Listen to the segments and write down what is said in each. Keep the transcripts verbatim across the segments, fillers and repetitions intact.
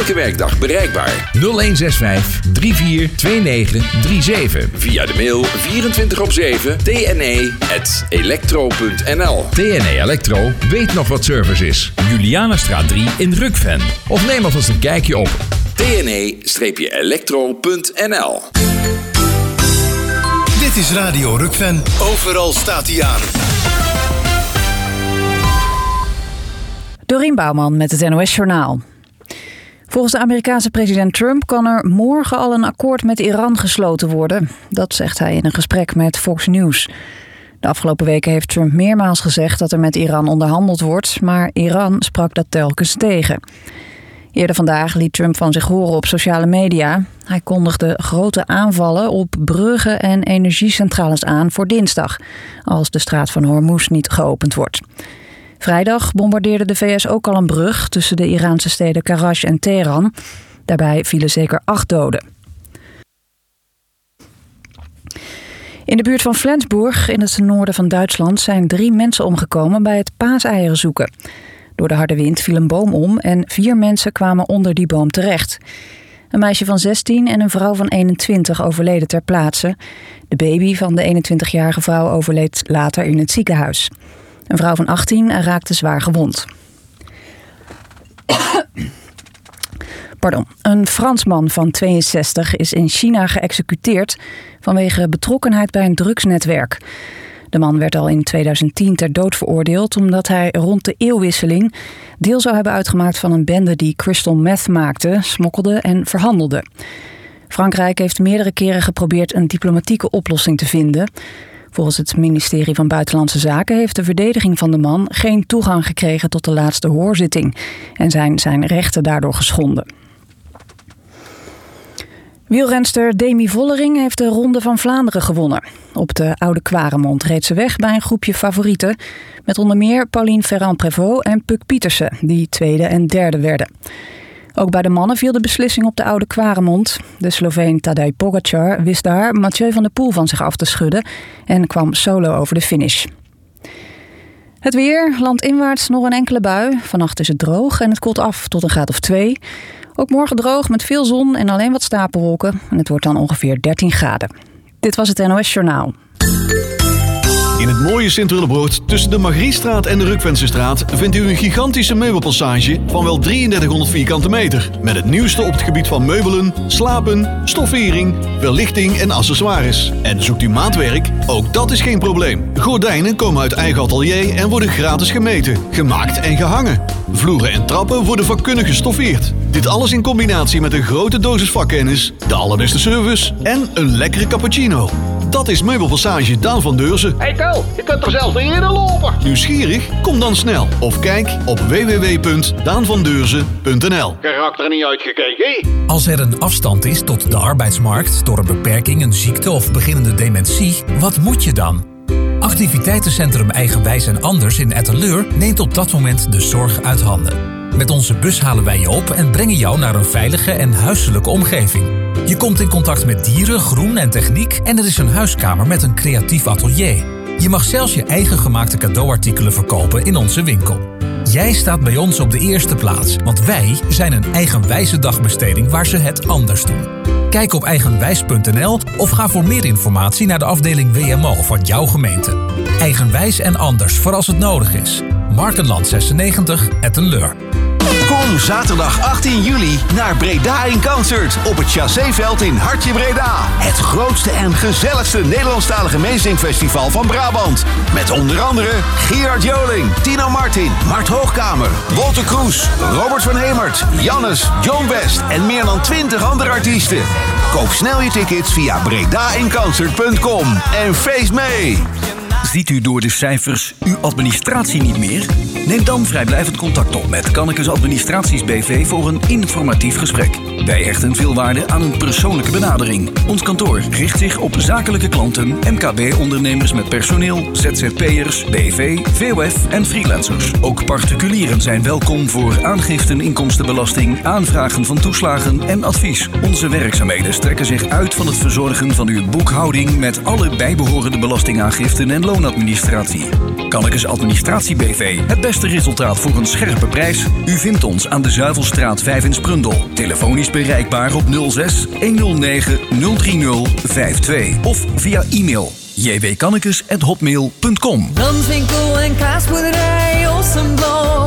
Elke werkdag bereikbaar. nul een zes vijf drie vier twee negen drie zeven. Via de mail vierentwintig op zeven t n e at electro punt n l. T N E Electro weet nog wat service is. Julianastraat drie in Rukven. Of neem alvast een kijkje op t n e electro punt n l. Dit is Radio Rukven. Overal staat hij aan. Dorien Bouwman met het N O S-journaal. Volgens de Amerikaanse president Trump kan er morgen al een akkoord met Iran gesloten worden. Dat zegt hij in een gesprek met Fox News. De afgelopen weken heeft Trump meermaals gezegd dat er met Iran onderhandeld wordt, maar Iran sprak dat telkens tegen. Eerder vandaag liet Trump van zich horen op sociale media. Hij kondigde grote aanvallen op bruggen en energiecentrales aan voor dinsdag, als de straat van Hormuz niet geopend wordt. Vrijdag bombardeerde de V S ook al een brug tussen de Iraanse steden Karaj en Teheran. Daarbij vielen zeker acht doden. In de buurt van Flensburg, in het noorden van Duitsland, zijn drie mensen omgekomen bij het paaseieren zoeken. Door de harde wind viel een boom om en vier mensen kwamen onder die boom terecht. Een meisje van zestien en een vrouw van eenentwintig overleden ter plaatse. De baby van de eenentwintigjarige vrouw overleed later in het ziekenhuis. Een vrouw van achttien raakte zwaar gewond. Pardon. Een Fransman van tweeënzestig is in China geëxecuteerd vanwege betrokkenheid bij een drugsnetwerk. De man werd al in tweeduizend tien ter dood veroordeeld omdat hij rond de eeuwwisseling deel zou hebben uitgemaakt van een bende die crystal meth maakte, smokkelde en verhandelde. Frankrijk heeft meerdere keren geprobeerd een diplomatieke oplossing te vinden. Volgens het ministerie van Buitenlandse Zaken heeft de verdediging van de man geen toegang gekregen tot de laatste hoorzitting en zijn zijn rechten daardoor geschonden. Wielrenster Demi Vollering heeft de Ronde van Vlaanderen gewonnen. Op de Oude Kwaremond reed ze weg bij een groepje favorieten, met onder meer Pauline Ferrand-Prévot en Puk Pietersen, die tweede en derde werden. Ook bij de mannen viel de beslissing op de Oude Kwaremond. De Sloveen Tadej Pogačar wist daar Mathieu van der Poel van zich af te schudden en kwam solo over de finish. Het weer, landinwaarts nog een enkele bui. Vannacht is het droog en het koelt af tot een graad of twee. Ook morgen droog met veel zon en alleen wat stapelwolken. En het wordt dan ongeveer dertien graden. Dit was het N O S-journaal. In het mooie Sint-Willebroord tussen de Margriestraat en de Rukvensestraat vindt u een gigantische meubelpassage van wel drieëndertighonderd vierkante meter. Met het nieuwste op het gebied van meubelen, slapen, stoffering, verlichting en accessoires. En zoekt u maatwerk? Ook dat is geen probleem. Gordijnen komen uit eigen atelier en worden gratis gemeten, gemaakt en gehangen. Vloeren en trappen worden vakkundig gestoffeerd. Dit alles in combinatie met een grote dosis vakkennis, de allerbeste service en een lekkere cappuccino. Dat is Meubelpassage Daan van Deurzen. Hey Tel, je kunt er zelfs niet in lopen. Nieuwsgierig? Kom dan snel. Of kijk op w w w punt daan van deurzen punt n l. Karakter niet uitgekeken. Als er een afstand is tot de arbeidsmarkt door een beperking, een ziekte of beginnende dementie, wat moet je dan? Activiteitencentrum Eigenwijs en Anders in Etteleur neemt op dat moment de zorg uit handen. Met onze bus halen wij je op en brengen jou naar een veilige en huiselijke omgeving. Je komt in contact met dieren, groen en techniek en er is een huiskamer met een creatief atelier. Je mag zelfs je eigen gemaakte cadeauartikelen verkopen in onze winkel. Jij staat bij ons op de eerste plaats, want wij zijn een eigenwijze dagbesteding waar ze het anders doen. Kijk op eigenwijs punt n l of ga voor meer informatie naar de afdeling W M O van jouw gemeente. Eigenwijs en Anders voor als het nodig is. Markenland zesennegentig, Etteleur. Kom zaterdag achttien juli naar Breda in Concert op het Chasséveld in Hartje Breda. Het grootste en gezelligste Nederlandstalige meezingfestival van Brabant. Met onder andere Gerard Joling, Tino Martin, Mart Hoogkamer, Wolter Kroes, Robert van Hemert, Jannes, John West en meer dan twintig andere artiesten. Koop snel je tickets via breda in concert punt com en feest mee! Ziet u door de cijfers uw administratie niet meer? Neem dan vrijblijvend contact op met Kannekes Administraties B V voor een informatief gesprek. Wij hechten veel waarde aan een persoonlijke benadering. Ons kantoor richt zich op zakelijke klanten, M K B-ondernemers met personeel, Z Z P'ers, B V, V O F en freelancers. Ook particulieren zijn welkom voor aangiften inkomstenbelasting, aanvragen van toeslagen en advies. Onze werkzaamheden strekken zich uit van het verzorgen van uw boekhouding met alle bijbehorende belastingaangiften en loonadministratie. Kannekes Administratie B V, het beste beste resultaat voor een scherpe prijs? U vindt ons aan de Zuivelstraat vijf in Sprundel. Telefonisch bereikbaar op nul zes honderdnegen nul drie nul vijf twee of via e-mail j w kannekes at hotmail punt com. Randwinkel en kaasboerderij Ossenblok.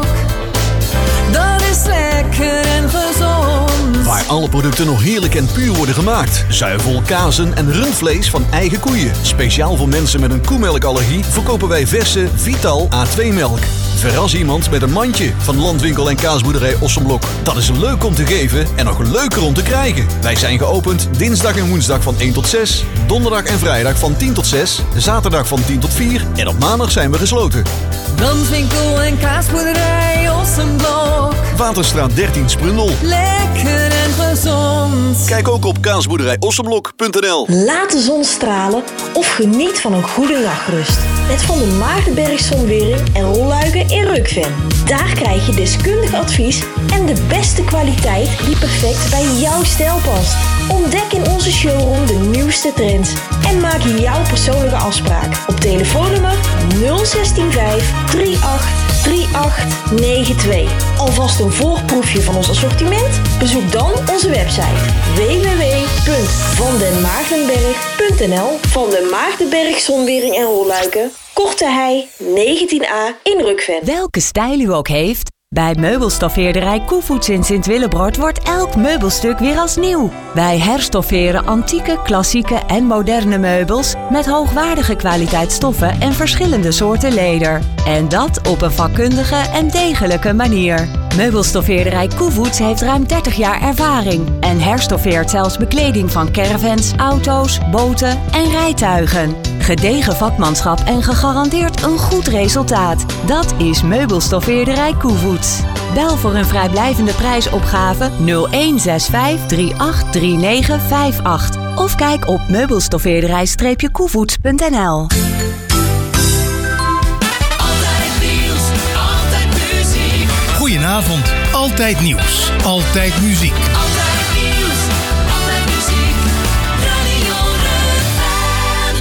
Dat is lekker en gezond. Waar alle producten nog heerlijk en puur worden gemaakt. Zuivel, kazen en rundvlees van eigen koeien. Speciaal voor mensen met een koemelkallergie verkopen wij verse Vital A twee melk. Verras iemand met een mandje van Landwinkel en kaasboerderij Ossenblok. Dat is leuk om te geven en nog leuker om te krijgen. Wij zijn geopend dinsdag en woensdag van één tot zes. Donderdag en vrijdag van tien tot zes. Zaterdag van tien tot vier. En op maandag zijn we gesloten. Landwinkel en kaasboerderij Ossenblok. Waterstraat dertien Sprundel. Lekker en gezond. Kijk ook op kaasboerderij ossenblok punt n l. Laat de zon stralen of geniet van een goede nachtrust. Met Van der Maartenberg Zonwering en rolluiken in Rukven. Daar krijg je deskundig advies en de beste kwaliteit die perfect bij jouw stijl past. Ontdek in onze showroom de nieuwste trends en maak jouw persoonlijke afspraak op telefoonnummer nul zes vijf drie acht drie acht negen twee. Alvast een voorproefje van ons assortiment? Bezoek dan onze website w w w punt van den maartenberg punt n l. Van den Maartenberg Zonwering en rolluiken, Korte Hei negentien a in Rukven. Welke stijl u ook heeft, bij meubelstoffeerderij Koevoets in Sint-Willebroord wordt elk meubelstuk weer als nieuw. Wij herstofferen antieke, klassieke en moderne meubels met hoogwaardige kwaliteit stoffen en verschillende soorten leder. En dat op een vakkundige en degelijke manier. Meubelstoffeerderij Koevoets heeft ruim dertig jaar ervaring en herstoffeert zelfs bekleding van caravans, auto's, boten en rijtuigen. Gedegen vakmanschap en gegarandeerd een goed resultaat. Dat is Meubelstoffeerderij Koevoets. Bel voor een vrijblijvende prijsopgave nul een zes vijf drie acht drie negen vijf acht of kijk op meubelstoffeerderij koevoets punt n l. Goedenavond, altijd nieuws, altijd muziek. Altijd nieuws, altijd muziek. Radio Rukven.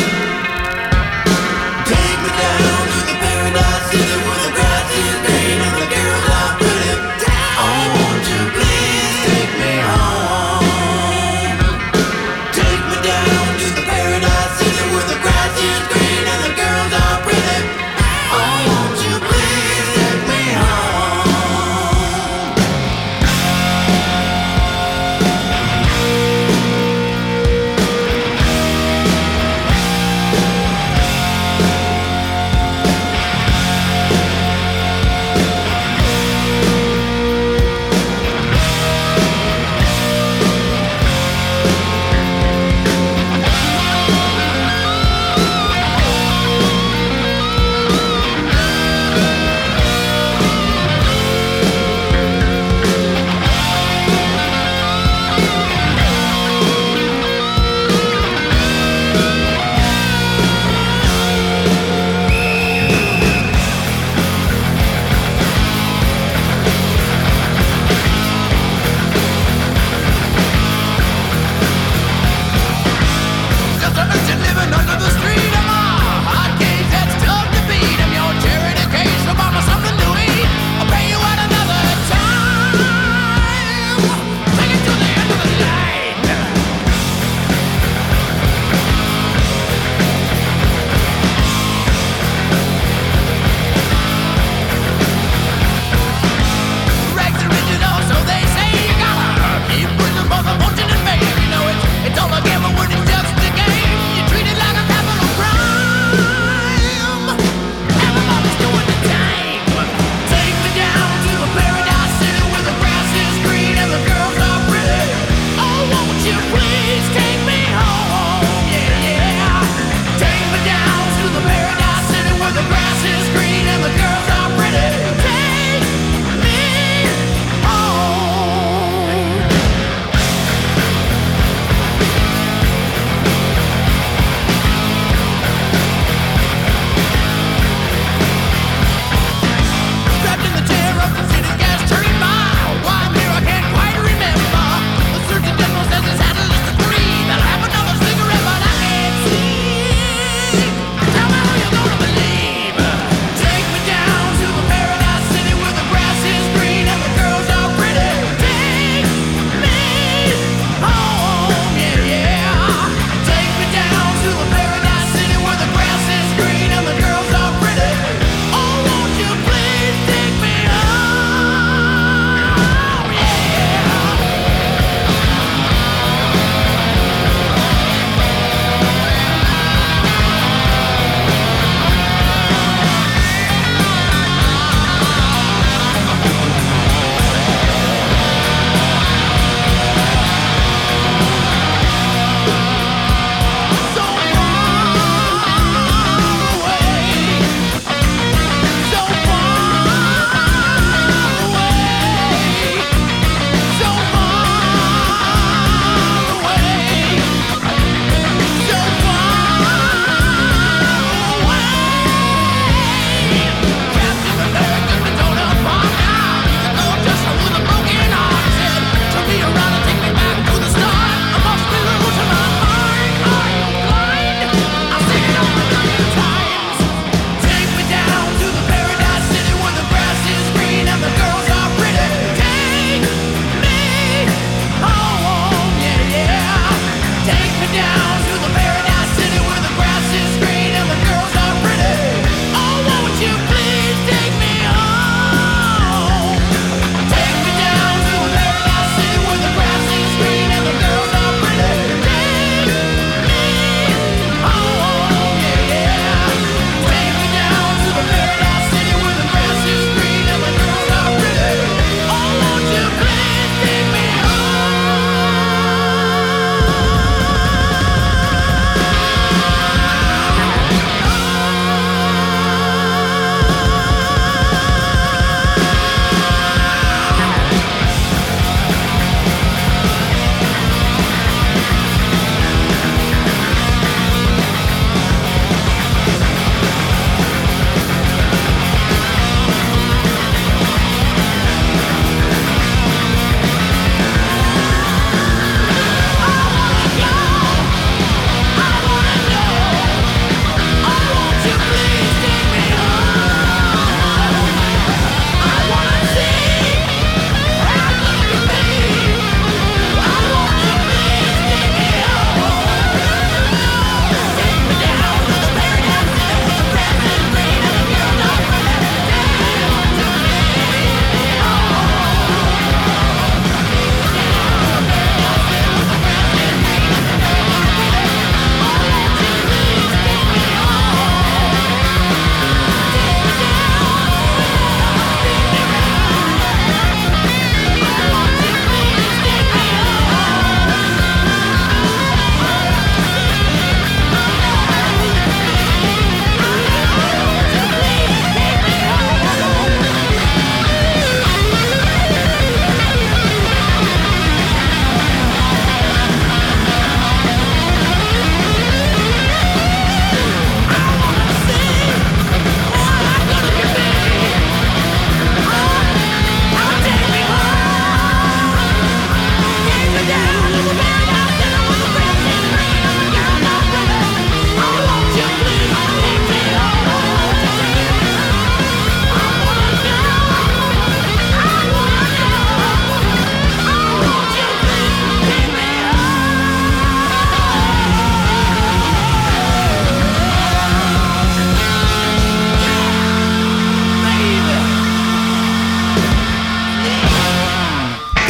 Take me down to the paradise city where the grass is green.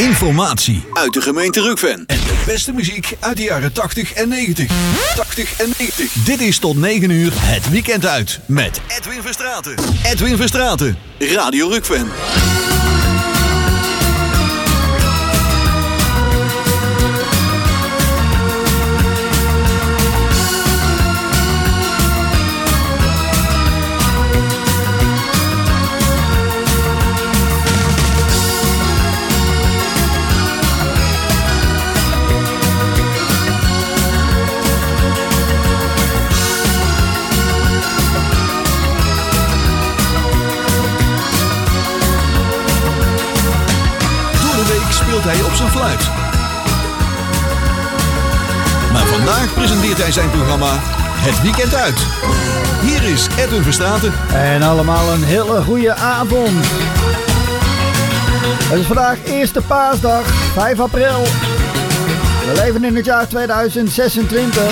Informatie uit de gemeente Rukven. En de beste muziek uit de jaren tachtig en negentig. tachtig en negentig. Dit is tot negen uur het weekend uit met Edwin Verstraeten. Edwin Verstraeten, Radio Rukven. Hij op zijn fluit. Maar vandaag presenteert hij zijn programma Het Weekend Uit. Hier is Edwin Verstraeten. En allemaal een hele goede avond. Het is vandaag eerste paasdag, vijf april. We leven in het jaar tweeduizend zesentwintig.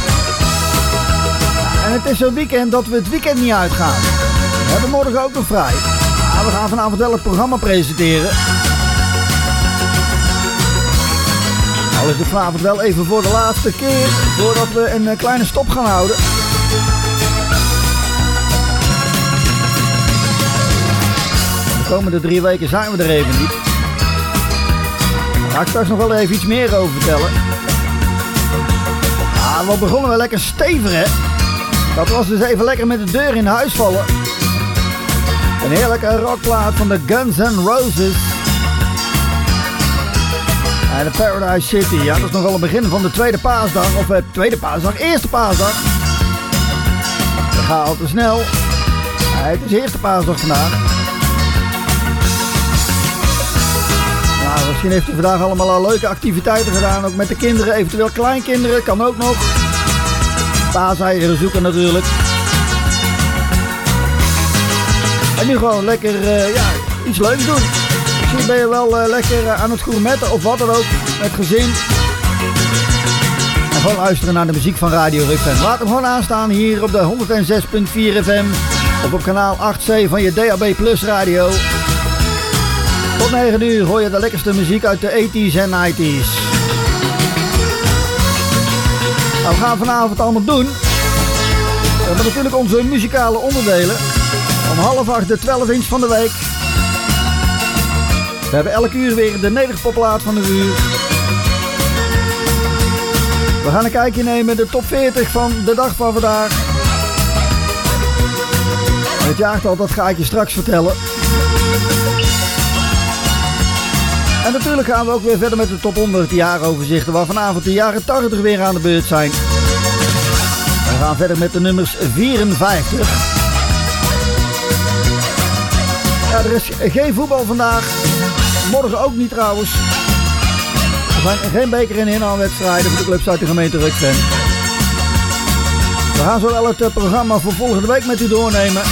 En het is zo'n weekend dat we het weekend niet uitgaan. We hebben morgen ook nog vrij. Maar we gaan vanavond wel het programma presenteren. Al is het vanavond wel even voor de laatste keer, voordat we een kleine stop gaan houden. De komende drie weken zijn we er even niet. Daar ga ik straks nog wel even iets meer over vertellen. Ja, we begonnen wel lekker stevig, hè. Dat was dus even lekker met de deur in huis vallen. Een heerlijke rockplaat van de Guns N' Roses. En de Paradise City, ja, dat is nog wel het begin van de tweede paasdag, of eh, tweede paasdag, eerste paasdag. Dat gaat al te snel. Ja, het is eerste paasdag vandaag. Nou, misschien heeft u vandaag allemaal al leuke activiteiten gedaan, ook met de kinderen, eventueel kleinkinderen, kan ook nog. Paaseieren zoeken natuurlijk. En nu gewoon lekker, uh, ja, iets leuks doen. Misschien ben je wel uh, lekker uh, aan het gourmetten of wat dan ook, met gezin. En gewoon luisteren naar de muziek van Radio Rukven. Laat hem gewoon aanstaan hier op de honderdzes komma vier F M. Of op kanaal acht C van je D A B Plus radio. Tot negen uur hoor je de lekkerste muziek uit de tachtiger en negentiger. Nou, we gaan vanavond allemaal doen. We hebben natuurlijk onze muzikale onderdelen. Om half acht de twaalf inch van de week. We hebben elk uur weer de nederpopplaat van de uur. We gaan een kijkje nemen de top veertig van de dag van vandaag. Het jaartal, dat ga ik je straks vertellen. En natuurlijk gaan we ook weer verder met de top honderd jaaroverzichten, waar vanavond de jaren tachtig weer aan de beurt zijn. We gaan verder met de nummers vierenvijftig. Ja, er is geen voetbal vandaag. Morgen ook niet trouwens. Er zijn geen beker- en inhaalwedstrijden voor de clubs uit de gemeente Rukven. We gaan zowel het programma voor volgende week met u doornemen.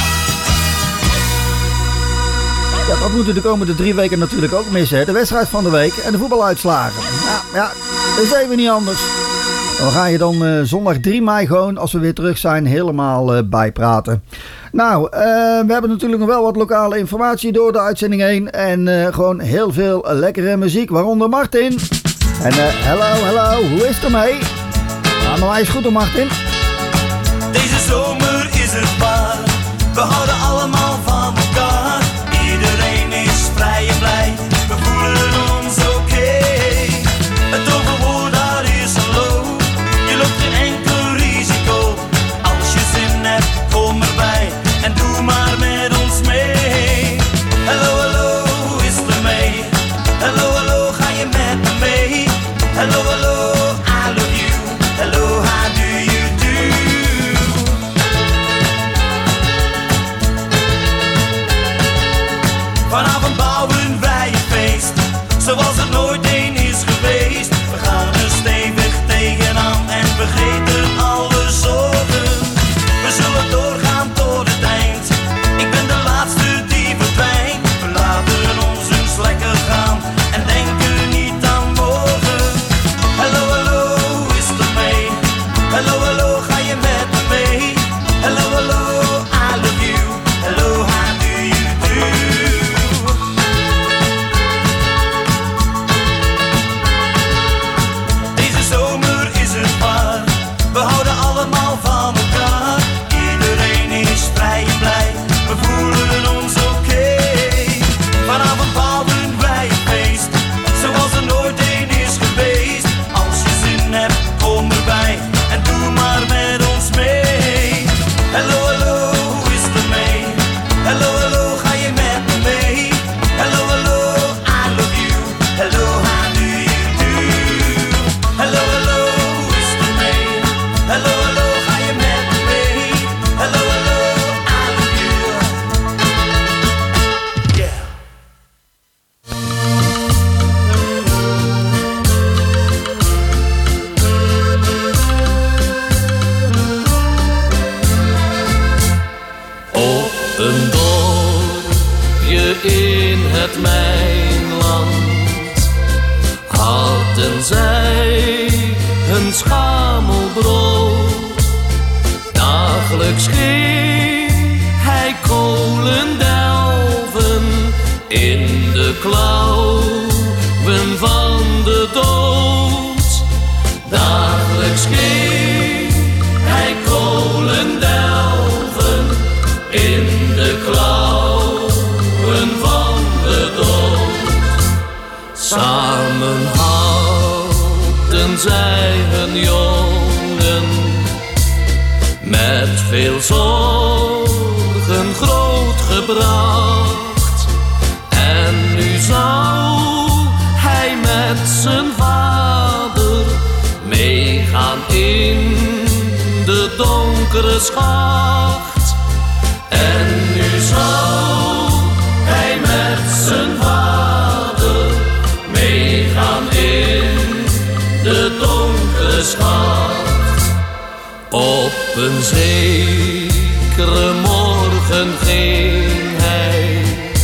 Ja, dat moeten de komende drie weken natuurlijk ook missen. Hè? De wedstrijd van de week en de voetbaluitslagen. Ja, ja, dat is even niet anders. Dan ga je dan uh, zondag drie mei gewoon, als we weer terug zijn, helemaal uh, bijpraten. Nou, uh, we hebben natuurlijk nog wel wat lokale informatie door de uitzending heen. En uh, gewoon heel veel lekkere muziek, waaronder Martin. En uh, hello, hello, hoe is het ermee? Nou, maar hij is goed hoor, Martin. Deze zomer is het waar, we houden allemaal van elkaar. Iedereen is vrij en blij, we voelen ons oké. Okay. Het overwoord, daar is een loop, je loopt geen enkel risico. Als je zin hebt, kom erbij en doe maar met ons mee. Hallo, hallo, hoe is het ermee? Hallo, hallo, ga je met me mee? Hallo, hallo, I love you. Hallo, how do you do? het mijn land. Hadden zij hun schamelbrood, dagelijks ging hij kolen delven in de klauwen van de dood. Dagelijks ging hij kolen delven in de klauwen van de dood. Samen hadden zij hun jongen met veel zorgen grootgebracht. En nu zou hij met zijn vader meegaan in de donkere schacht. En nu zou hij met zijn vader meegaan in de donkere schacht. Op een zekere morgen ging hij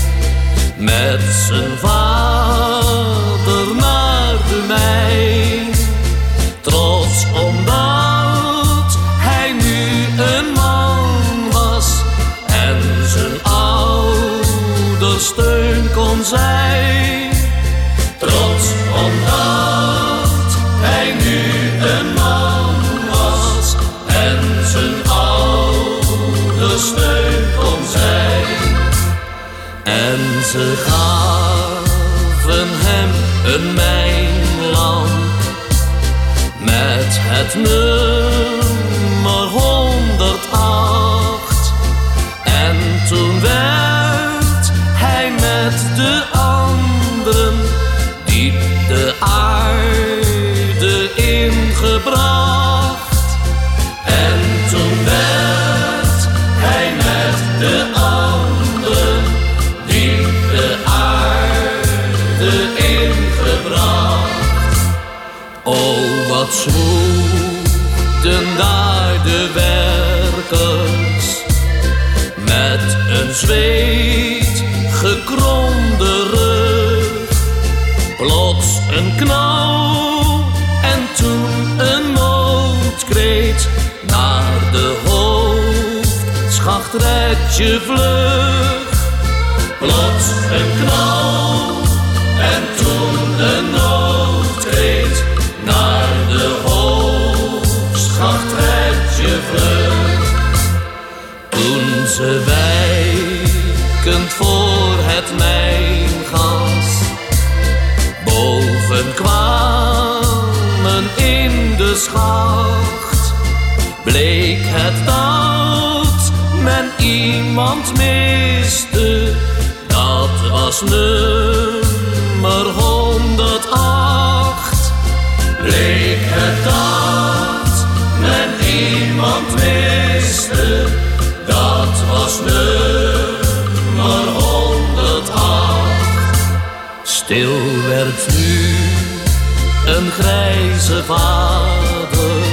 met zijn vader naar de mijn, trots omdat hij nu een man was en zijn ouders steun kon zijn. Trots omdat hij nu een man was en zijn ouders steun kon zijn. En ze gaven hem een mijnlamp met het nummer honderdacht. En toen werd hij met de anderen diep de aarde ingebracht. En toen werd hij met de anderen diep de aarde ingebracht. O, wat zwoegden daar de werkers met een zweet gekromde rug. Plots een knauw en toen een noodkreet naar de hoofdschacht, red je vlug. Plots een knauw en toen een noodkreet naar de hoofdschacht, red je vlug. Toen ze wijkend voor het mijngas boven kwamen in de schacht, bleek het dat men iemand miste. Dat was nummer honderdacht. Bleek het dat men iemand miste. Dat was nummer honderdacht. Stil werd nu een grijze vader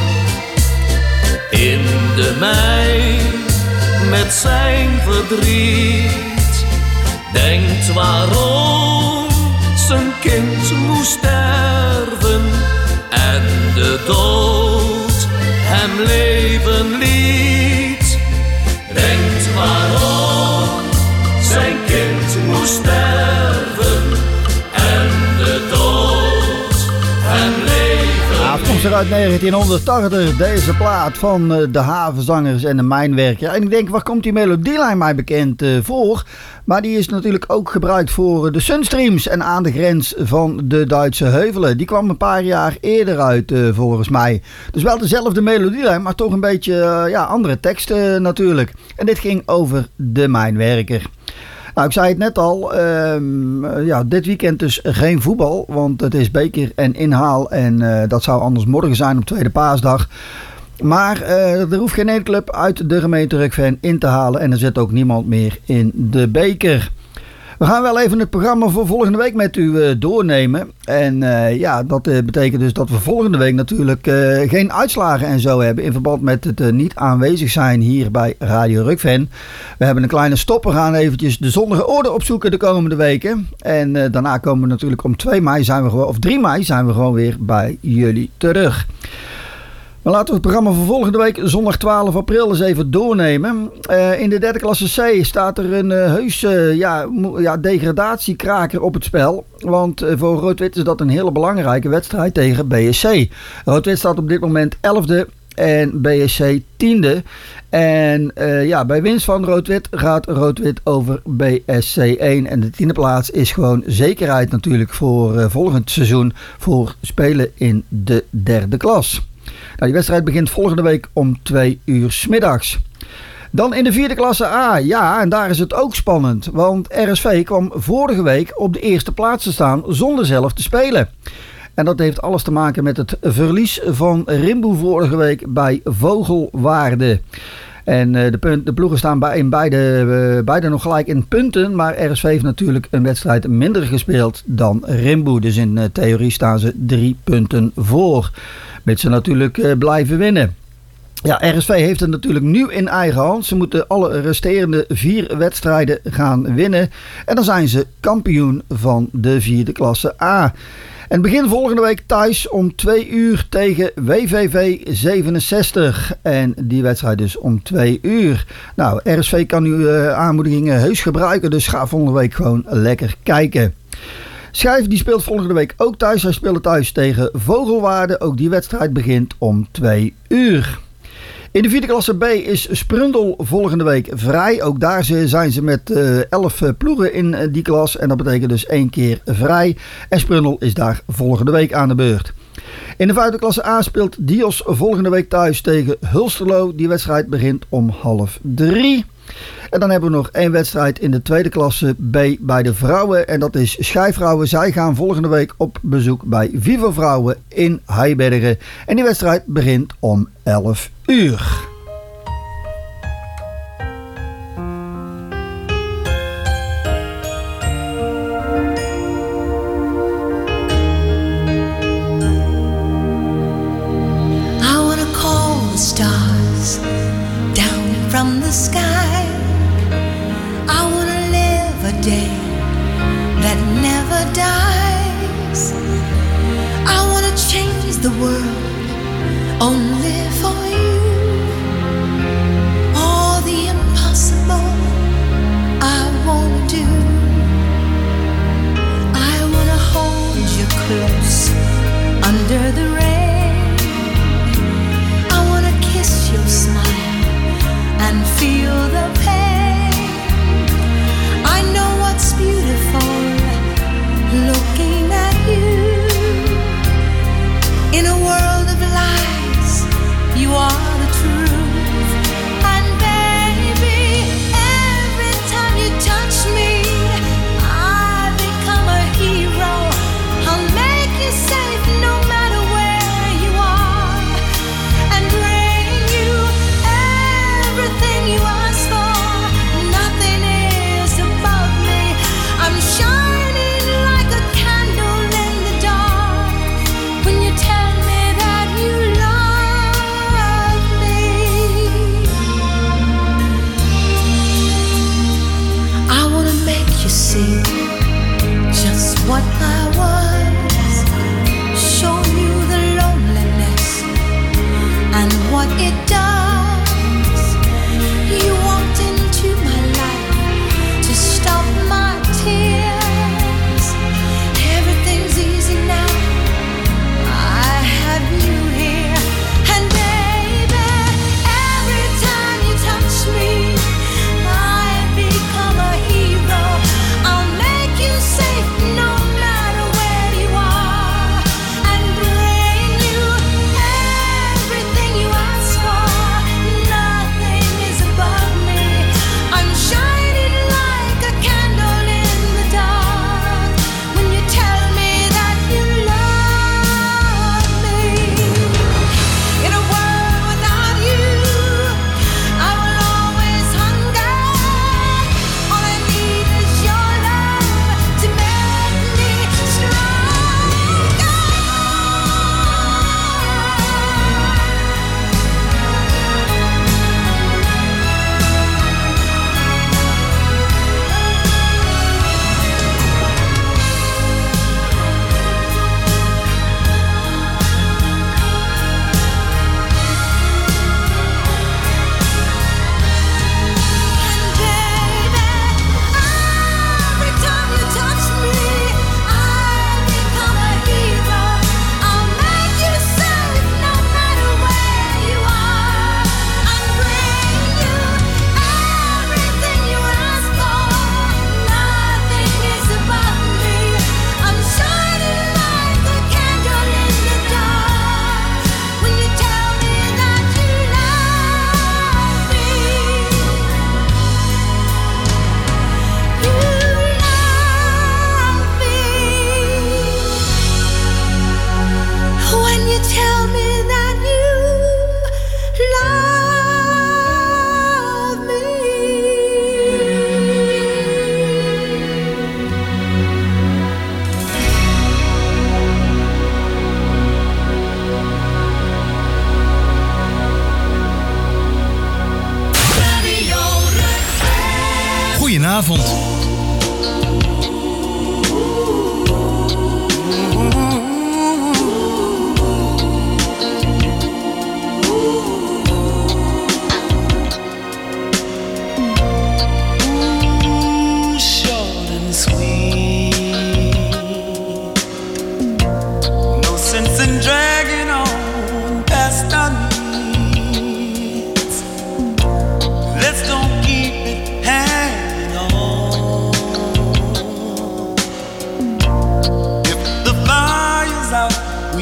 in de mijn met zijn verdriet. Denkt waarom zijn kind moest sterven en de dood hem leven liet. Denkt waarom zijn kind moest sterven en de dood hem leven liet. Afkomstig uit negentienhonderdtachtig, deze plaat van de Havenzangers en de Mijnwerker. En ik denk, waar komt die melodielijn mij bekend uh, voor? Maar die is natuurlijk ook gebruikt voor de Sunstreams en Aan de Grens van de Duitse Heuvelen. Die kwam een paar jaar eerder uit uh, volgens mij. Dus wel dezelfde melodielijn, maar toch een beetje uh, ja, andere teksten uh, natuurlijk. En dit ging over de Mijnwerker. Nou, ik zei het net al, um, ja, dit weekend dus geen voetbal, want het is beker en inhaal en uh, dat zou anders morgen zijn op tweede paasdag. Maar uh, er hoeft geen ene club uit de gemeente Rukven in te halen en er zit ook niemand meer in de beker. We gaan wel even het programma voor volgende week met u uh, doornemen. En uh, ja, dat uh, betekent dus dat we volgende week natuurlijk uh, geen uitslagen en zo hebben. In verband met het uh, niet aanwezig zijn hier bij Radio Rukven. We hebben een kleine stop. We gaan eventjes de zonnige orde opzoeken de komende weken. En uh, daarna komen we natuurlijk om twee mei zijn we gewoon, of drie mei zijn we gewoon weer bij jullie terug. Maar laten we het programma voor volgende week zondag twaalf april eens even doornemen. Uh, in de derde klasse C staat er een uh, heus uh, ja, mo- ja, degradatiekraker op het spel. Want uh, voor Rood-Wit is dat een hele belangrijke wedstrijd tegen B S C. Rood-Wit staat op dit moment elfde en B S C tiende. En uh, ja, bij winst van Rood-Wit gaat Rood-Wit over B S C één. En de tiende plaats is gewoon zekerheid natuurlijk voor uh, volgend seizoen voor spelen in de derde klas. Nou, die wedstrijd begint volgende week om twee uur 's middags. Dan in de vierde klasse A. Ja, en daar is het ook spannend. Want R S V kwam vorige week op de eerste plaats te staan zonder zelf te spelen. En dat heeft alles te maken met het verlies van Rimboe vorige week bij Vogelwaarde. En uh, de, punt, de ploegen staan bij, in beide, uh, beide nog gelijk in punten. Maar R S V heeft natuurlijk een wedstrijd minder gespeeld dan Rimboe. Dus in uh, theorie staan ze drie punten voor. Met ze natuurlijk uh, blijven winnen. Ja, R S V heeft het natuurlijk nu in eigen hand. Ze moeten alle resterende vier wedstrijden gaan winnen. En dan zijn ze kampioen van de vierde klasse A. En begin volgende week thuis om twee uur tegen W V V zevenenzestig. En die wedstrijd dus om twee uur. Nou, R S V kan uw uh, aanmoedigingen heus gebruiken. Dus ga volgende week gewoon lekker kijken. Schijf die speelt volgende week ook thuis. Hij speelt thuis tegen Vogelwaarde. Ook die wedstrijd begint om twee uur. In de vierde klasse B is Sprundel volgende week vrij. Ook daar zijn ze met uh, elf ploegen in uh, die klas. En dat betekent dus één keer vrij. En Sprundel is daar volgende week aan de beurt. In de vijfde klasse A speelt Dios volgende week thuis tegen Hulsterlo. Die wedstrijd begint om half drie. En dan hebben we nog één wedstrijd in de tweede klasse B bij de vrouwen. En dat is Schijfvrouwen. Zij gaan volgende week op bezoek bij Vivo Vrouwen in Heibergen. En die wedstrijd begint om elf uur. I wanna call the stars down from the sky. I wanna live a day that never dies. I wanna change the world only for you. All the impossible I wanna do. I wanna hold you close under the rain. I wanna kiss your smile and feel the pain. I know what's beautiful looking at you. In a world of lies, you are the truth. And baby, every time you touch me, I become a hero. I'll make you safe no matter where you are, and bring you everything you ask for. Nothing is above me. I'm shining like a candle in the dark when you tell me that you love me. I wanna make you see just what I was, show you the loneliness and what it does. You walked into my life to stop my tears. Everything's easy now, I have you here. And baby, every time you touch me, I become a hero. I'll make you safe no matter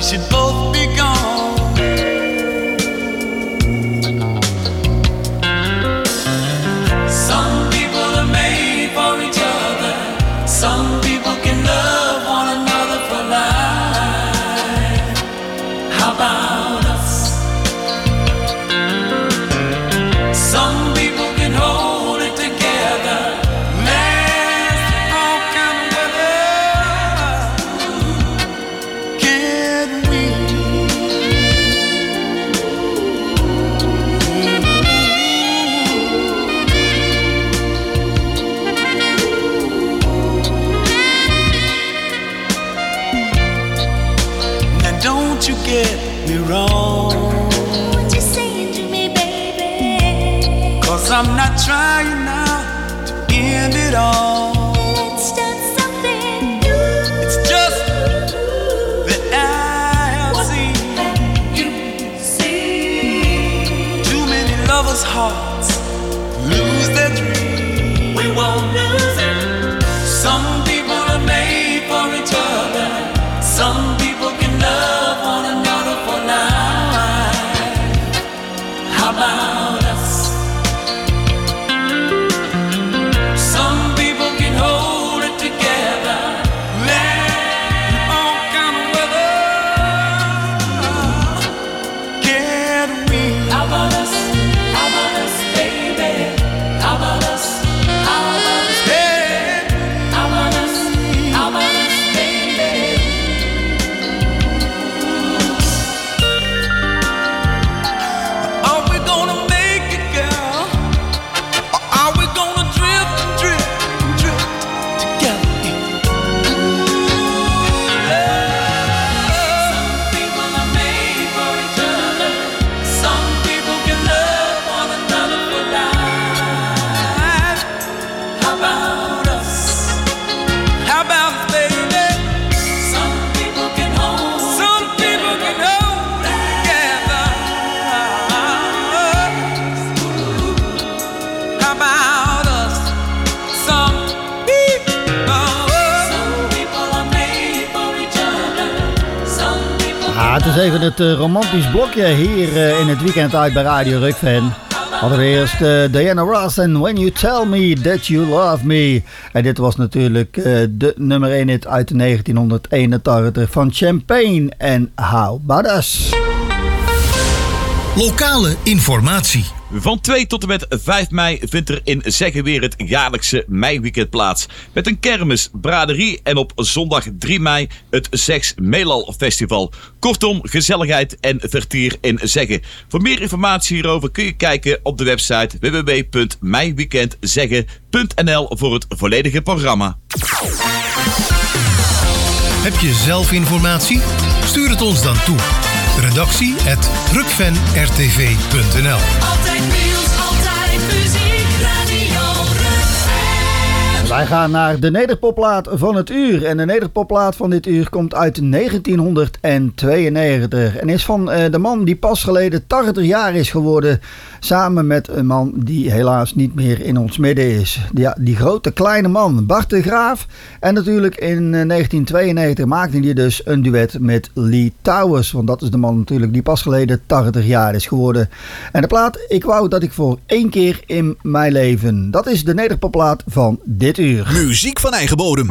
should both be gone. Some people are made for each other. Some people can love one another for life. How about us? Some people can hold it together. Last all kind of weather. Can we? Now don't you get me wrong. What you saying to me, baby? Cause I'm not trying now to end it all. Let's start something new. It's just that I have seen too many lovers' hearts lose their dreams. We won't lose it. Some people are made for each other. Some people can love one another for life. How about us? Some people can hold it together. Let all kind of weather. Can we? How about us? How about us, baby? How about us? How about us, baby? How about us? How about us, baby? Are we gonna make it, girl? Or are we gonna drift and drift and drift together? Some people are made for each other. Some people can love one another for life. How about us? How about us, baby? Some people can hold. Some people can hold together. How about us? Some people. Some people are made for each other. Some people. Ah, het is even het uh, romantisch blokje hier uh, in het weekend uit bij Radio Rukfan. Hadden we eerst uh, Diana Ross en When You Tell Me That You Love Me. En dit was natuurlijk uh, de nummer één hit uit negentien eenentachtig van Champagne en How About Us. Lokale informatie. Van twee tot en met vijf mei vindt er in Zegge weer het jaarlijkse meiweekend plaats. Met een kermis, braderie en op zondag drie mei het Zegs Meelal Festival. Kortom, gezelligheid en vertier in Zegge. Voor meer informatie hierover kun je kijken op de website w w w punt meiweekendzegge punt n l voor het volledige programma. Heb je zelf informatie? Stuur het ons dan toe. Redactie at rukfan r t v punt n l. Altijd nieuws, altijd muziek, Radio Rukfan. Wij gaan naar de nederpopplaat van het uur. En de nederpopplaat van dit uur komt uit negentienhonderdtweeënnegentig. En is van uh, de man die pas geleden tachtig jaar is geworden. Samen met een man die helaas niet meer in ons midden is. Ja, die grote kleine man, Bart de Graaf. En natuurlijk in uh, negentien tweeënnegentig maakte hij dus een duet met Lee Towers. Want dat is de man natuurlijk die pas geleden tachtig jaar is geworden. En de plaat, ik wou dat ik voor één keer in mijn leven. Dat is de nederpopplaat van dit uur. Muziek van eigen bodem.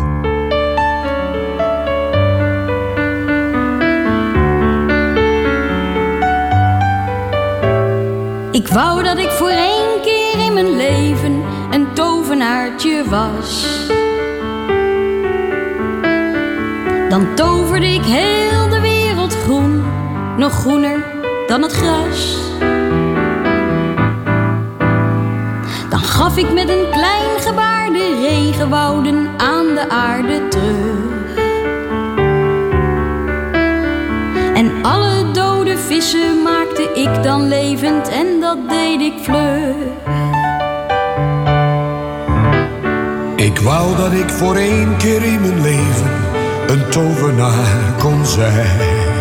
Ik wou dat ik voor één keer in mijn leven een tovenaartje was. Dan toverde ik heel de wereld groen, nog groener dan het gras. Dan gaf ik met een klein gebaar de regenwouden aan de aarde terug. En alle dode vissen maakte ik dan levend en dat deed ik vlug. Ik wou dat ik voor één keer in mijn leven een tovenaar kon zijn.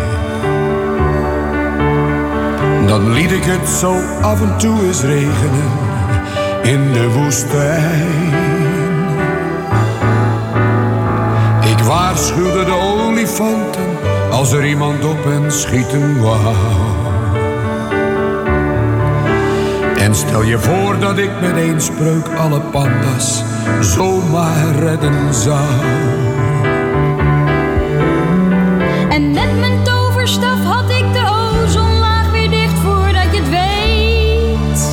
Dan liet ik het zo af en toe eens regenen in de woestijn. Ik waarschuwde de olifanten als als er iemand op hen schieten wou. En stel je voor dat ik met één spreuk alle panda's zomaar redden zou. En met mijn toverstaf had ik de ozonlaag weer dicht voordat je het weet.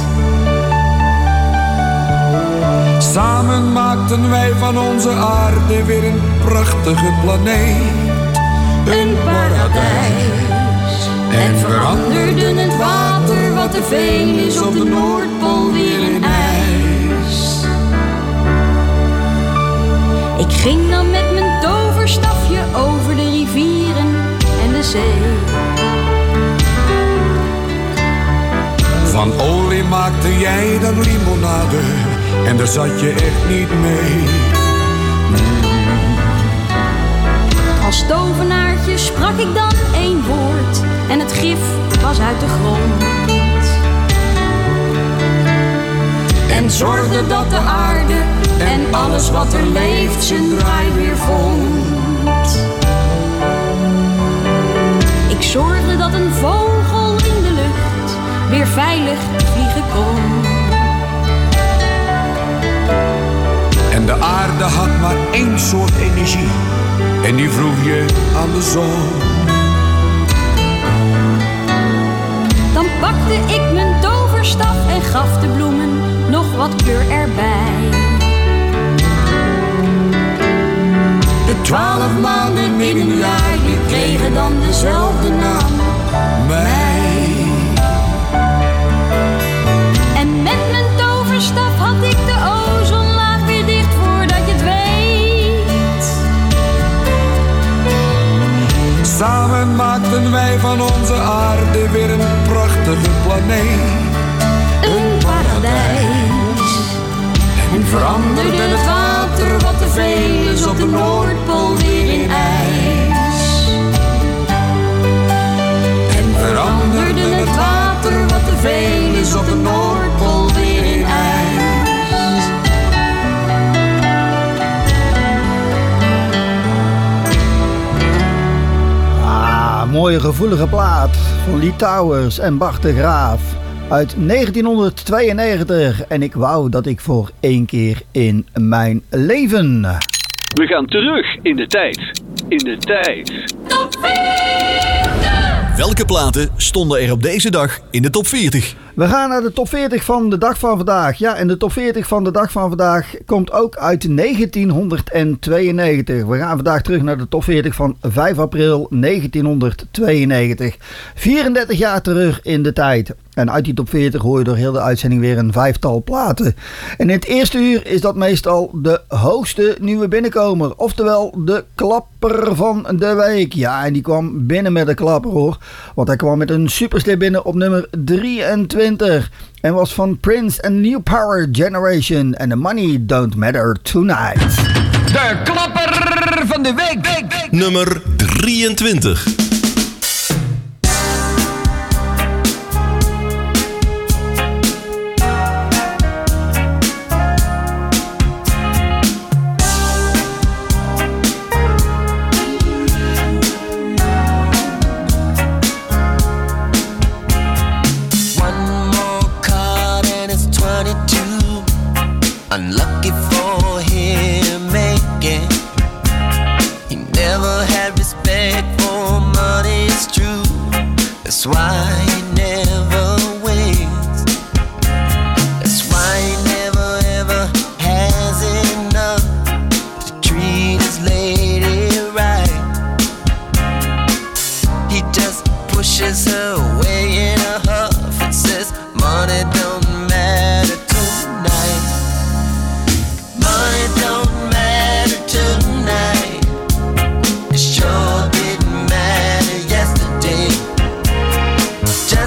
Samen maakten wij van onze aarde weer een prachtige planeet. Een paradijs. En veranderden het water wat te veel is op de Noordpool weer in ijs. Ik ging dan met mijn toverstafje over de rivieren en de zee. Van olie maakte jij dan limonade en daar zat je echt niet mee. Als tovenaartje sprak ik dan één woord en het gif was uit de grond. En zorgde dat de aarde en alles wat er leeft zijn draai weer vond. Ik zorgde dat een vogel in de lucht weer veilig vliegen kon. En de aarde had maar één soort energie en die vroeg je aan de zon. Dan pakte ik mijn toverstaf en gaf de bloemen nog wat kleur erbij. De twaalf maanden in een jaar, die kregen dan dezelfde naam, mij. En met mijn toverstaf had ik de ozonlaag weer dicht voordat je het weet. Samen maakten wij van onze aarde weer een prachtige planeet. Een paradijs. En veranderde het water wat te veel is op de Noordpool weer in ijs. En veranderde het water wat te veel is op de Noordpool weer in ijs. Ah, mooie gevoelige plaat van Lee Towers en Bart de Graaf uit negentienhonderdtweeënnegentig. En ik wou dat ik voor één keer in mijn leven. We gaan terug in de tijd. In de tijd. Top veertig! Welke platen stonden er op deze dag in de top veertig? We gaan naar de top veertig van de dag van vandaag. Ja, en de top veertig van de dag van vandaag komt ook uit negentienhonderdtweeënnegentig. We gaan vandaag terug naar de top veertig van vijf april negentienhonderdtweeënnegentig. vierendertig jaar terug in de tijd. En uit die top veertig hoor je door heel de uitzending weer een vijftal platen. En in het eerste uur is dat meestal de hoogste nieuwe binnenkomer. Oftewel de klapper van de week. Ja, en die kwam binnen met een klapper hoor. Want hij kwam met een superster binnen op nummer drieëntwintig. En was van Prince and New Power Generation. And the money don't matter tonight. De klapper van de week. week, week. Nummer drieëntwintig. Unlucky for him, making. He never had respect for money, it's true. That's why he never wins. That's why he never ever has enough to treat his lady right. He just pushes her away in a huff and says, money don't matter tonight. Money don't matter tonight. It sure didn't matter yesterday. Just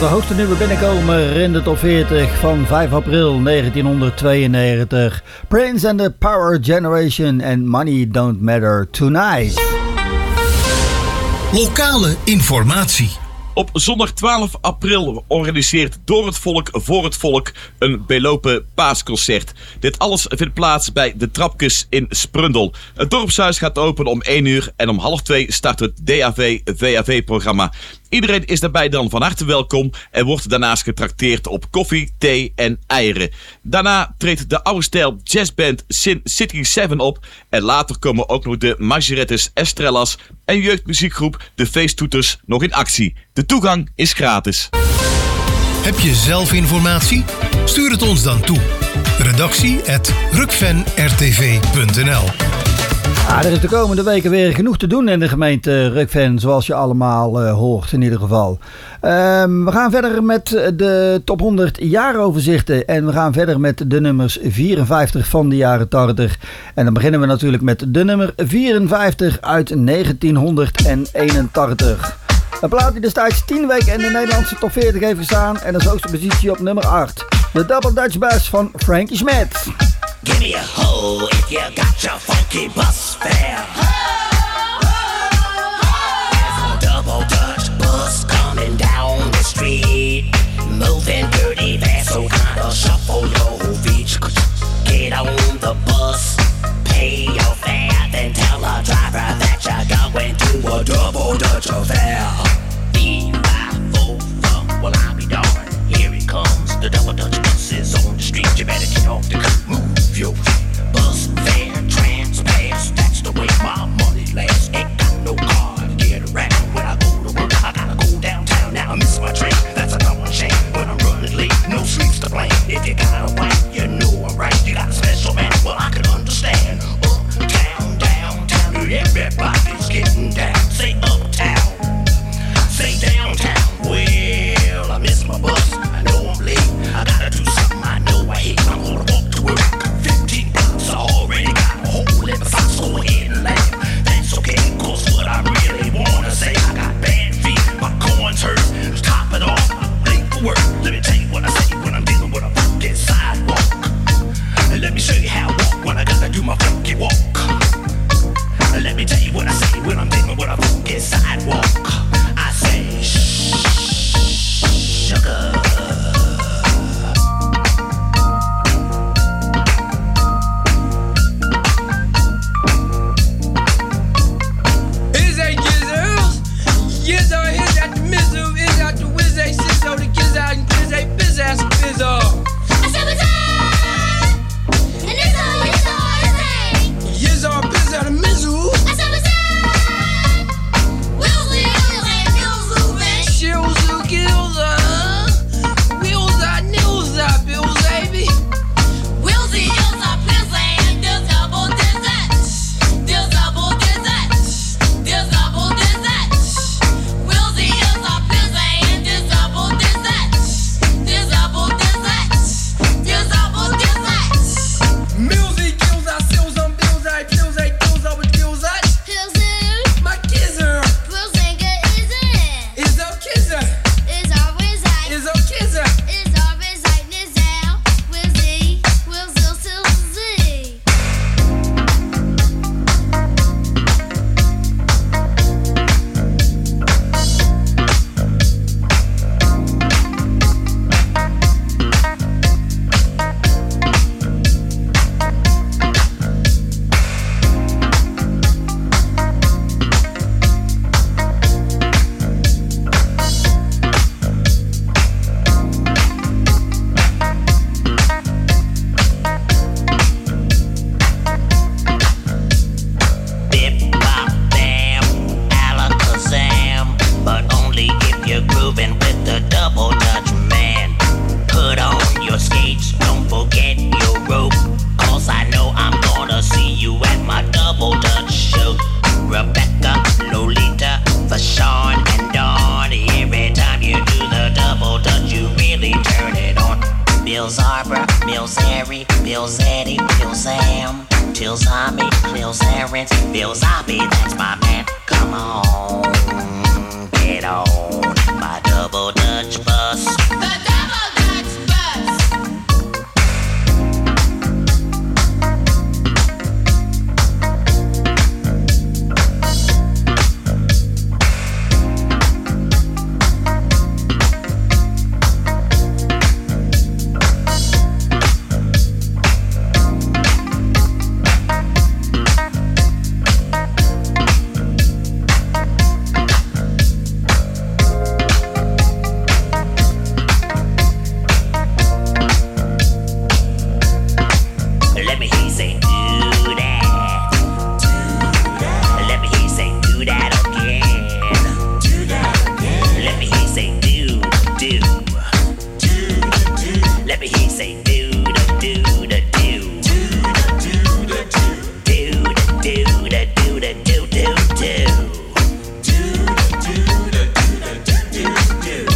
de hoogste nieuwe binnenkomer in de top veertig van vijf april negentienhonderdtweeënnegentig. Prince and the Power Generation en Money Don't Matter Tonight. Lokale informatie. Op zondag twaalf april organiseert Door het Volk voor het Volk een belopen paasconcert. Dit alles vindt plaats bij de Trapkes in Sprundel. Het dorpshuis gaat open om één uur en om half twee start het D A V V A V-programma. Iedereen is daarbij dan van harte welkom en wordt daarnaast getrakteerd op koffie, thee en eieren. Daarna treedt de oude stijl jazzband Sin City zeven op en later komen ook nog de Majorettes Estrellas en jeugdmuziekgroep De Feesttoeters nog in actie. De toegang is gratis. Heb je zelf informatie? Stuur het ons dan toe. Redactie at rukven r t v punt n l. Ah, er is de komende weken weer genoeg te doen in de gemeente Rukven, zoals je allemaal uh, hoort in ieder geval. Um, we gaan verder met de top honderd jaaroverzichten en we gaan verder met de nummers vierenvijftig van de jaren tachtig. En dan beginnen we natuurlijk met de nummer vierenvijftig uit negentienhonderdeenentachtig. Een plaat die destijds tien weken in de Nederlandse top veertig heeft gestaan en als hoogste positie op nummer acht. De Double Dutch Bass van Frankie Schmidt. Give me a hoe if you got your funky bus fare. There's a double Dutch bus coming down the street, moving dirty fast, so kinda shuffle your feet. Get on the bus, pay your fare, then tell the driver that you're going to a double Dutch affair. E five four four, well I'll be darned, here it comes, the double Dutch bus is on the street, you better get off the curb, move your feet. Bus fare, transpass, that's the way my money lasts. Ain't got no car to get around when I go to work. I gotta go downtown now, I miss my train. That's a common shame when I'm running late. No sleeps to blame. If you got a wife, you know I'm right. You got a special man, well I can understand. Uptown, downtown, everybody's getting down. Say uptown, say downtown. Well, I miss my bus. I know I'm late. I gotta do something I know I hate. I'm gonna walk to work. fifteen bucks, I already got a hole in my socks, go ahead and laugh. That's okay, cause what I really wanna say, I got bad feet, my corns hurt. To top it off, I'm late for work. Let me tell you what I say when I'm dealing with a funky sidewalk. And let me show you how I walk when I gotta do my funky walk. And let me tell you what I say when I'm dealing with a funky sidewalk. I say, shh, sugar. Bill's Arbor, Bill's Harry, Bill's Eddie, Bill's Sam, Bill's Tommy, Bill's Aaron, Bill's Abby, that's my man. Come on, get on, my double Dutch bus. The double Dutch bus. Let me hear you say do that. Do that. Let me hear you say do that again. Do that again. Let me hear you say do do. Do do. Let me hear you say do do do do. Do do do do. Do do do do do do do do. Do do do do do do.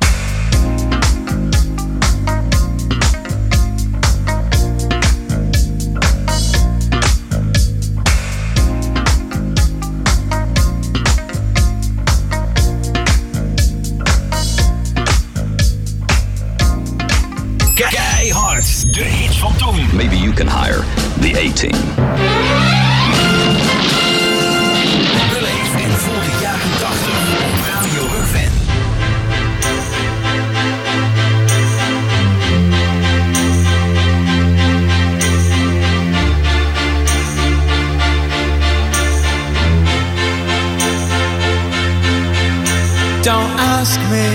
Keihard, de hits van toen. Maybe you can hire the A-Team. Beleef en voel de jaren tachtig op Radio Rugven. Don't ask me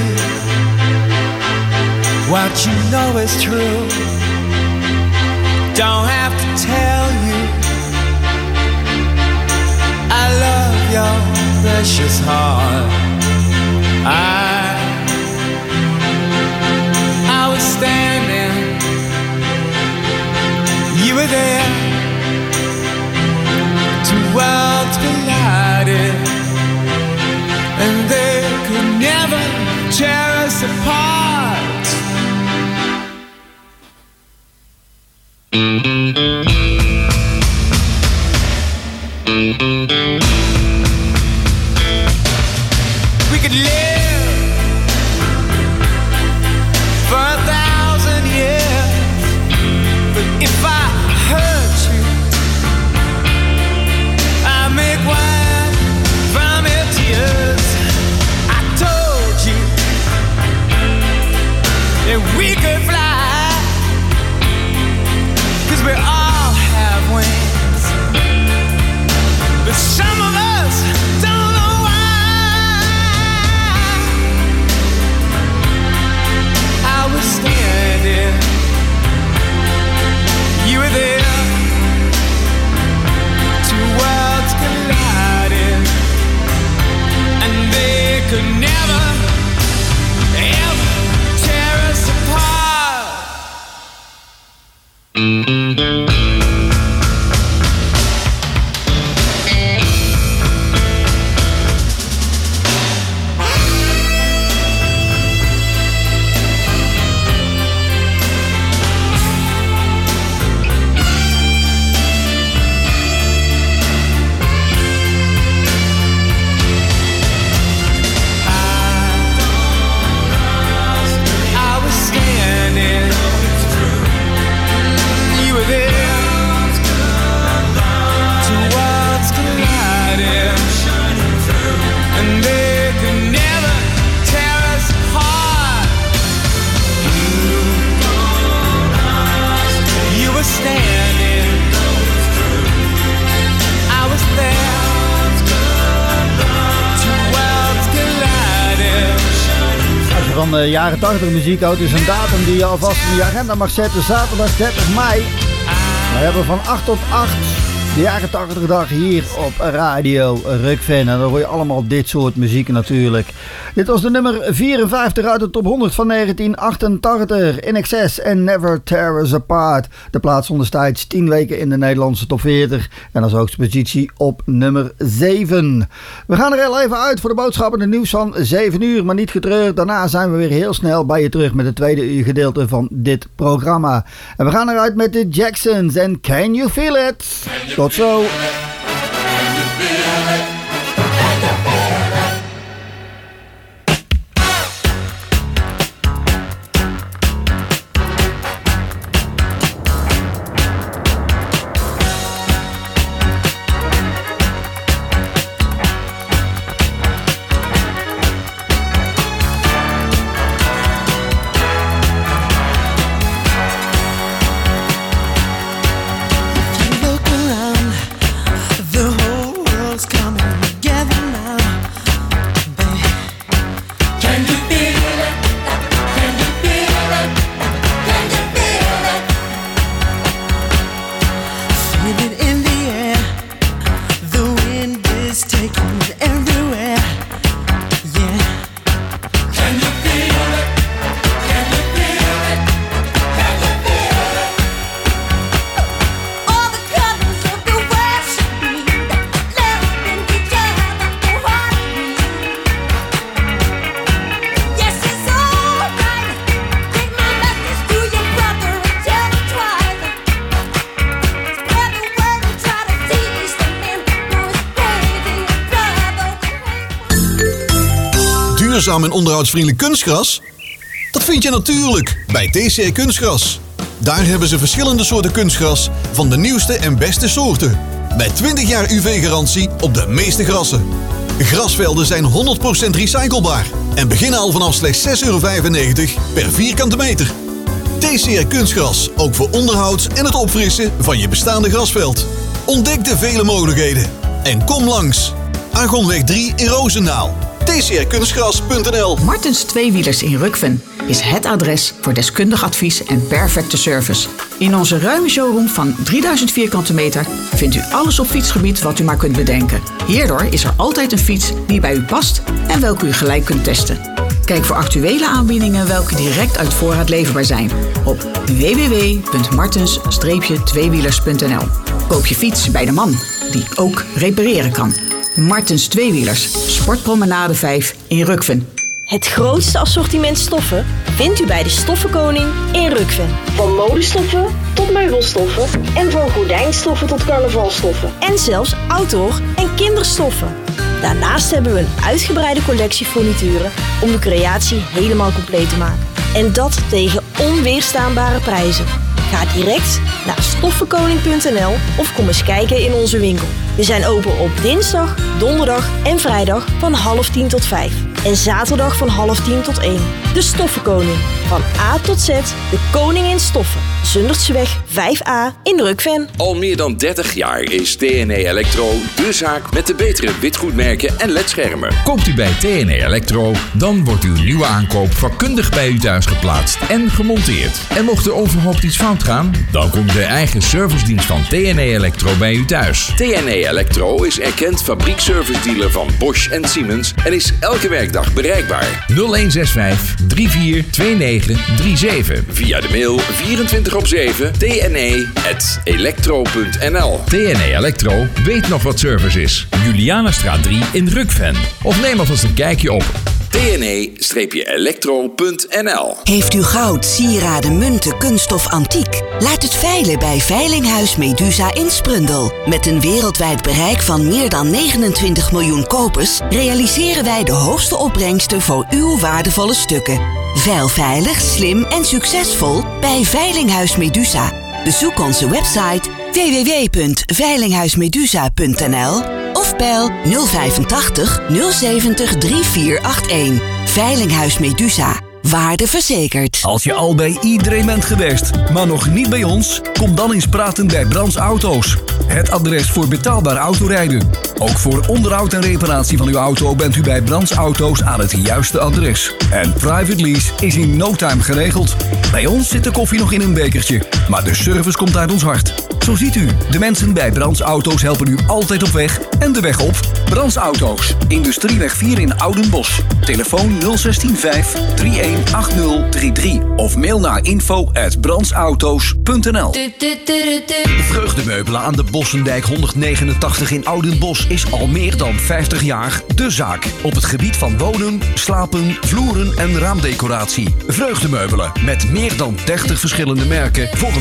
what you know is true. Don't have to tell you I love your precious heart. I I was standing, you were there. Two worlds collided, and they could never tear us apart. We could live for a thousand years, but if I hurt you, I make wine from your tears. I told you that we could fly, 'cause we all have wings, but some of us don't know why. I was standing, you were there. Two worlds collided, and they could never, ever tear us apart. I was standing, you were there. Two worlds collided, and they could never tear us apart. You were standing, I was there. Two worlds collided. Als je van de jaren tachtig muziek houdt, is een datum die je alvast in je agenda mag zetten. Zaterdag dertig mei. We hebben van acht tot acht de jaren tachtig dag hier op Radio Rugven. En dan hoor je allemaal dit soort muziek natuurlijk. Dit was de nummer vierenvijftig uit de top honderd van negentien achtentachtig. In Excess en Never Tear Us Apart. De plaats stond destijds tien weken in de Nederlandse top veertig. En als hoogste positie op nummer zeven. We gaan er heel even uit voor de boodschappen en het nieuws van zeven uur. Maar niet getreurd, daarna zijn we weer heel snel bij je terug met het tweede uur gedeelte van dit programma. En we gaan eruit met de Jacksons en Can You Feel It? Tot zo. duurzaam en onderhoudsvriendelijk kunstgras? Dat vind je natuurlijk bij T C R Kunstgras. Daar hebben ze verschillende soorten kunstgras van de nieuwste en beste soorten. Met twintig jaar U V-garantie op de meeste grassen. Grasvelden zijn honderd procent recyclebaar en beginnen al vanaf slechts zes euro vijfennegentig per vierkante meter. T C R Kunstgras, ook voor onderhoud en het opfrissen van je bestaande grasveld. Ontdek de vele mogelijkheden en kom langs. Argonweg drie in Roosendaal. T C R kunstgras punt n l. Martens Tweewielers in Rukven is het adres voor deskundig advies en perfecte service. In onze ruime showroom van drieduizend vierkante meter vindt u alles op fietsgebied wat u maar kunt bedenken. Hierdoor is er altijd een fiets die bij u past en welke u gelijk kunt testen. Kijk voor actuele aanbiedingen welke direct uit voorraad leverbaar zijn op w w w punt martens tweewielers punt n l. Koop je fiets bij de man die ook repareren kan. Martens Tweewielers, Sportpromenade vijf in Rukven. Het grootste assortiment stoffen vindt u bij de Stoffenkoning in Rukven. Van modestoffen tot meubelstoffen en van gordijnstoffen tot carnavalstoffen. En zelfs outdoor- en kinderstoffen. Daarnaast hebben we een uitgebreide collectie furnituren om de creatie helemaal compleet te maken. En dat tegen onweerstaanbare prijzen. Ga direct naar stoffenkoning punt n l of kom eens kijken in onze winkel. We zijn open op dinsdag, donderdag en vrijdag van half tien tot vijf. En zaterdag van half tien tot één. De Stoffenkoning. Van A tot Z, de koning in stoffen. Zundertseweg vijf a in Rukven. Al meer dan dertig jaar is T N E Electro de zaak met de betere witgoedmerken en ledschermen. Koopt u bij T N E Electro, dan wordt uw nieuwe aankoop vakkundig bij u thuis geplaatst en gemonteerd. En mocht er overhoop iets fout gaan, dan komt de eigen servicedienst van T N E Electro bij u thuis. T N E Electro is erkend fabriekservice-dealer van Bosch en Siemens en is elke werkdag bereikbaar. nul een zes vijf drie vier twee negen drie zeven. Via de mail vierentwintig op zeven t n e punt electro punt n l. T N E Electro weet nog wat service is. Julianastraat drie in Rukven. Of neem alvast een kijkje op t n e electro punt n l. Heeft u goud, sieraden, munten, kunststof, antiek? Laat het veilen bij Veilinghuis Medusa in Sprundel. Met een wereldwijd bereik van meer dan negenentwintig miljoen kopers realiseren wij de hoogste opbrengsten voor uw waardevolle stukken. Veil veilig, slim en succesvol bij Veilinghuis Medusa. Bezoek onze website w w w punt veilinghuismedusa punt n l of bel nul vijfentachtig nul zeventig drie vier acht een. Veilinghuis Medusa. Waarde verzekerd. Als je al bij iedereen bent geweest, maar nog niet bij ons, kom dan eens praten bij Brands Auto's. Het adres voor betaalbaar autorijden. Ook voor onderhoud en reparatie van uw auto bent u bij Brands Auto's aan het juiste adres. En private lease is in no time geregeld. Bij ons zit de koffie nog in een bekertje, maar de service komt uit ons hart. Zo ziet u, de mensen bij Brands Auto's helpen u altijd op weg en de weg op. Brands Auto's, Industrieweg vier in Oudenbosch. Telefoon nul zes vijf drie een acht nul drie drie of mail naar info at brandsauto's punt n l. Vreugdemeubelen aan de Bossendijk honderdnegenentachtig in Oudenbosch is al meer dan vijftig jaar de zaak. Op het gebied van wonen, slapen, vloeren en raamdecoratie. Vreugdemeubelen met meer dan dertig verschillende merken voor een